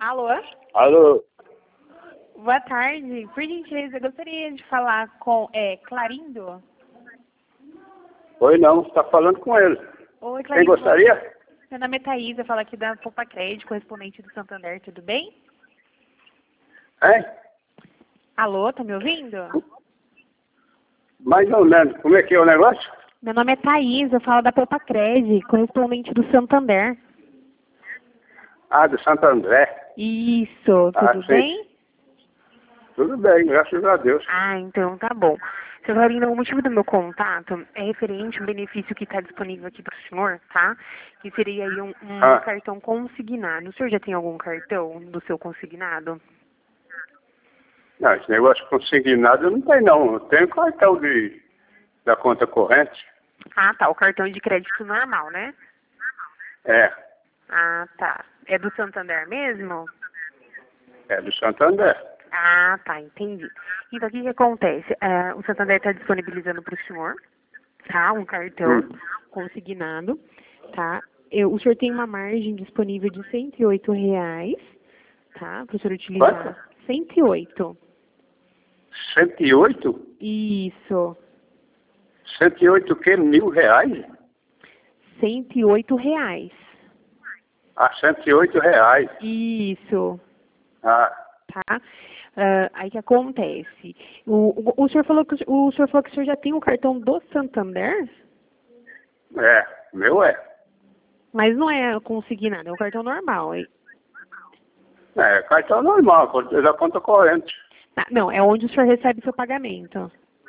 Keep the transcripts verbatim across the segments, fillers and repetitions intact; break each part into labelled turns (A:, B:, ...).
A: Alô?
B: Alô?
A: Boa tarde. Por gentileza, eu gostaria de falar com é, Clarindo.
B: Oi, não, você está falando com ele.
A: Oi,
B: Quem
A: Clarindo.
B: gostaria?
A: Meu nome é Thaís, eu falo aqui da Poupa Crédito, correspondente do Santander, tudo bem?
B: Hein?
A: Alô, tá me ouvindo?
B: Mais ou menos. Como é que é o negócio?
A: Meu nome é Thaís, eu falo da Poupa Crédito, correspondente do Santander.
B: Ah, do Santo André.
A: Isso,
B: Ah,
A: tudo
B: sim.
A: bem?
B: Tudo bem, graças a Deus.
A: Ah, então tá bom. Seu Clarindo, o motivo do meu contato é referente a um benefício que está disponível aqui para o senhor, tá? Que seria aí um, um
B: Ah.
A: cartão consignado. O senhor já tem algum cartão do seu consignado?
B: Não, esse negócio consignado eu não tenho não. Eu tenho cartão de, da conta corrente.
A: Ah, tá. O cartão de crédito normal, né?
B: É,
A: Ah, tá. É do Santander mesmo?
B: é do Santo André.
A: Ah, tá. Entendi. Então, o que que acontece? É, o Santander está disponibilizando para o senhor, tá? Um cartão
B: Hum.
A: consignado, tá? Eu, o senhor tem uma margem disponível de cento e oito reais, tá? Para o senhor utilizar.
B: Quanto?
A: cento e oito.
B: cento e oito?
A: Isso.
B: cento e oito o quê? Mil reais?
A: cento e oito reais.
B: Ah, cento e oito reais.
A: Isso.
B: Ah,
A: Tá? Ah, aí que acontece? O, o, o senhor falou que o, o senhor falou que o senhor já tem o cartão do Santander,
B: é, meu é.
A: mas não é consignado, é o cartão normal. Hein?
B: É, cartão normal, conta- da conta corrente.
A: Tá, não, é onde o senhor recebe seu pagamento.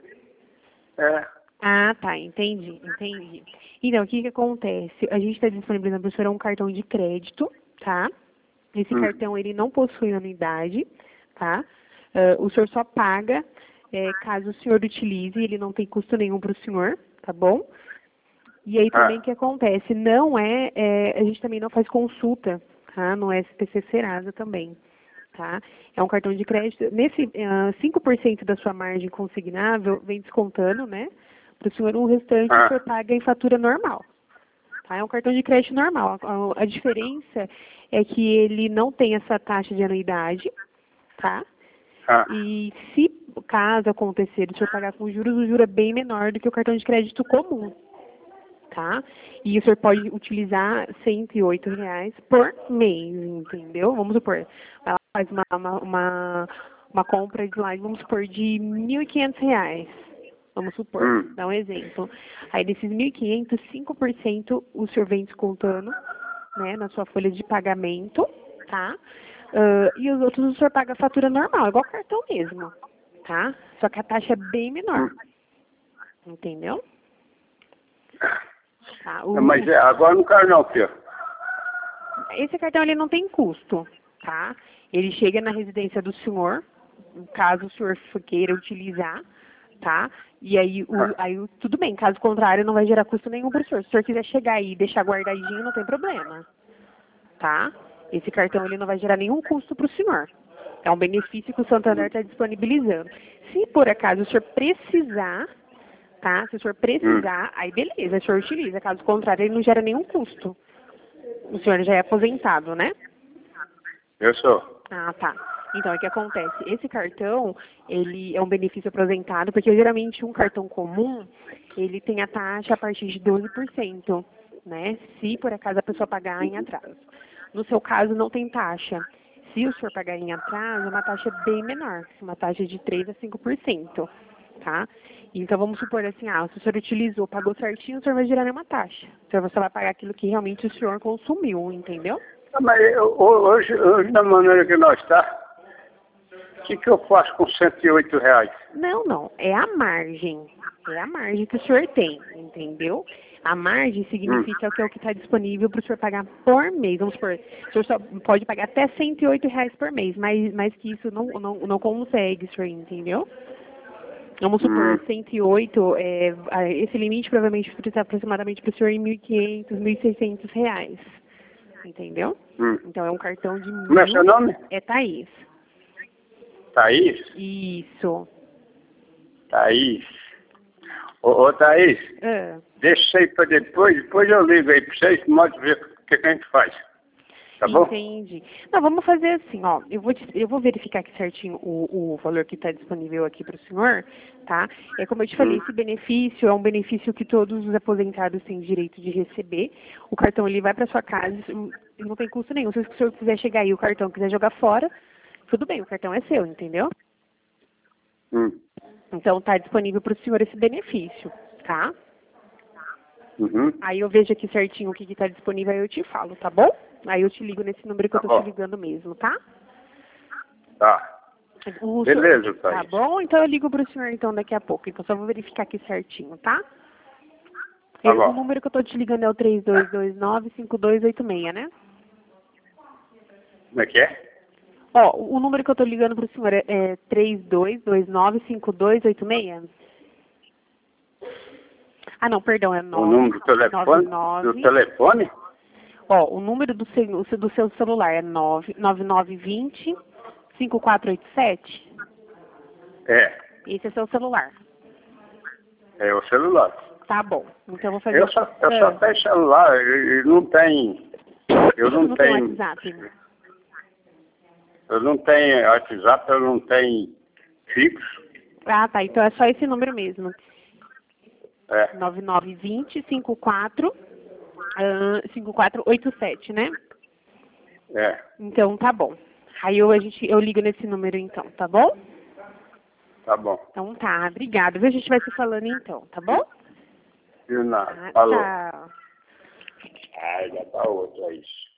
B: É.
A: Ah, tá, entendi, entendi. Então, o que que acontece? A gente está disponibilizando para o senhor um cartão de crédito, tá? Esse
B: Hum.
A: cartão, ele não possui anuidade, tá? Ah, o senhor só paga eh, caso o senhor utilize, ele não tem custo nenhum para o senhor, tá bom? E aí também o
B: Ah,
A: que acontece? Não é, é, a gente também não faz consulta, tá? No S P C Serasa também, tá? É um cartão de crédito, nesse ah, cinco por cento da sua margem consignável vem descontando, né? Para o senhor, o restante o
B: ah,
A: senhor paga em fatura normal, tá? É um cartão de crédito normal. A, a diferença é que ele não tem essa taxa de anuidade, tá?
B: ah.
A: E se caso acontecer o senhor pagar com juros, o juro é bem menor do que o cartão de crédito comum, tá? E o senhor pode utilizar cento e oito reais por mês, entendeu? Vamos supor, ela faz uma, uma, uma, uma compra de lá, vamos supor, de mil e quinhentos reais. Vamos supor,
B: Hum.
A: dá um exemplo. Aí desses mil e quinhentos, cinco por cento o senhor vem descontando, né, na sua folha de pagamento, tá? Ah, e os outros o senhor paga a fatura normal, igual cartão mesmo, tá? Só que a taxa é bem menor,
B: Hum.
A: entendeu? Tá,
B: É,
A: o,
B: mas é, agora não quero não, filho.
A: esse cartão ele não tem custo, tá? Ele chega na residência do senhor, caso o senhor queira utilizar, tá? E aí, o, aí o- tudo bem, caso contrário, não vai gerar custo nenhum para o senhor. Se o senhor quiser chegar aí e deixar guardadinho, não tem problema, tá? Esse cartão ele não vai gerar nenhum custo para o senhor. É um benefício que o Santander está disponibilizando. Se por acaso o senhor precisar, tá? Se o senhor
B: Hum.
A: precisar, aí beleza, o senhor utiliza. Caso contrário, ele não gera nenhum custo. O senhor já é aposentado, né?
B: Eu sou.
A: Ah, tá. Então, o que acontece? Esse cartão, ele é um benefício aposentado, porque geralmente um cartão comum, ele tem a taxa a partir de doze por cento, né? Se por acaso a pessoa pagar em atraso. No seu caso, não tem taxa. Se o senhor pagar em atraso, é uma taxa bem menor, uma taxa de três a cinco por cento, tá? Então, vamos supor assim, ah, se o senhor utilizou, pagou certinho, o senhor vai gerar nenhuma taxa. Então, você vai pagar aquilo que realmente o senhor consumiu, entendeu?
B: Ah, mas eu- ho- hoje, hoje, da maneira que nós está, o que, que eu faço com cento e oito reais?
A: Não, não. É a margem. É a margem que o senhor tem, entendeu? A margem
B: Hum.
A: significa que é o que está disponível para o senhor pagar por mês. Vamos supor, o senhor só pode pagar até cento e oito reais por mês, mas mais que isso não, não, não consegue, senhor, entendeu? Vamos supor,
B: Hum.
A: cento e oito, é, a- esse limite provavelmente precisa aproximadamente para o senhor em mil e quinhentos, mil e seiscentos reais, entendeu?
B: Hum.
A: Então é um cartão de
B: Como é seu
A: mil,
B: nome?
A: é Thaís.
B: Thaís?
A: Isso.
B: Thaís. Ô, ô Thaís,
A: Ah.
B: deixa isso aí para depois, depois eu ligo aí para vocês, pode ver o que, que a gente faz. Tá bom?
A: Entendi. Não, vamos fazer assim, ó. Eu vou, te- eu vou verificar aqui certinho o, o valor que está disponível aqui para o senhor, tá? É como eu te falei,
B: Hum.
A: esse benefício é um benefício que todos os aposentados têm direito de receber. O cartão ele vai para sua casa, isso não tem custo nenhum. Se o senhor quiser chegar aí e o cartão quiser jogar fora, tudo bem, o cartão é seu, entendeu?
B: Hum.
A: Então está disponível para o senhor esse benefício, tá?
B: Uhum.
A: Aí eu vejo aqui certinho o que está disponível, aí eu te falo, tá bom? Aí eu te ligo nesse número que
B: Tá
A: eu tô
B: bom.
A: te ligando mesmo, tá?
B: Tá.
A: O
B: Beleza,
A: senhor-
B: Thaís.
A: Tá bom? Então eu ligo pro senhor então daqui a pouco. Então só vou verificar aqui certinho, tá?
B: Tá
A: Eu- o
B: bom.
A: número que eu tô te ligando é o três dois dois nove, cinco dois oito seis, né?
B: Como é que é?
A: Ó, o o número que eu tô ligando pro senhor é, é três dois dois nove, cinco dois oito seis? Ah, não, perdão, é
B: O
A: nove
B: número do telefone?
A: nove
B: Do
A: nove.
B: telefone?
A: Ó, o número do seu, do seu celular é nove nove nove dois zero, cinco quatro oito sete?
B: É.
A: Esse é seu celular.
B: É o celular.
A: Tá bom. Então eu vou fazer...
B: Eu só, eu só
A: Ah,
B: tenho celular, eu, eu não tenho. Eu não,
A: não tem
B: tenho.
A: WhatsApp?
B: Eu não tenho WhatsApp, eu não tenho fixo.
A: Ah, tá. Então é só esse número mesmo.
B: É.
A: nove nove dois zero, cinco quatro, ah, cinco quatro oito sete, né?
B: É.
A: Então tá bom. Aí eu, a gente, eu ligo nesse número então, tá bom?
B: Tá bom.
A: Então tá, obrigada. Viu? A gente vai se falando então, tá bom?
B: E nada.
A: Tá,
B: Falou.
A: tchau.
B: Ah, já tá outro, é isso.